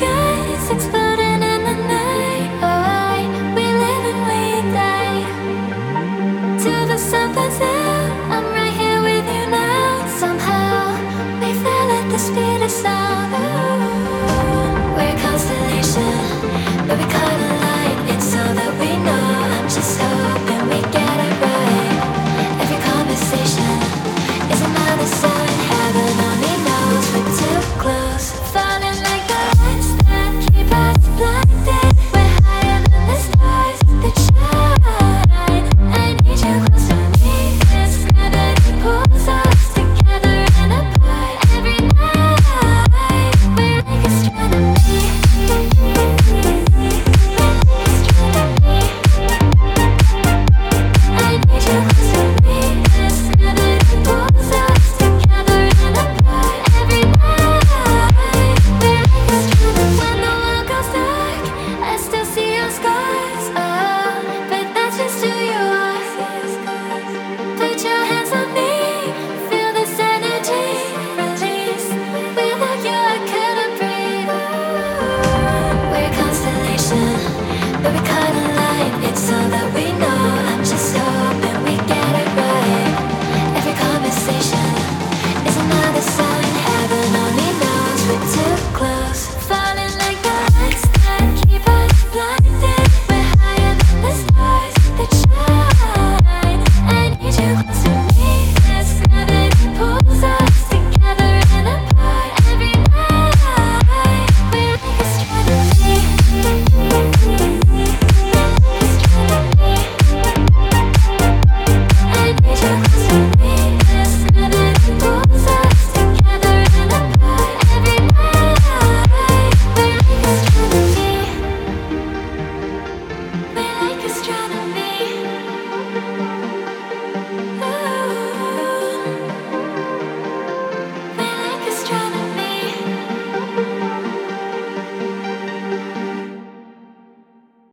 skies exploding in the night. Alright, we live and we die. Till the sun burns out, I'm right here with you now. Somehow we fell at the speed of sound. Ooh.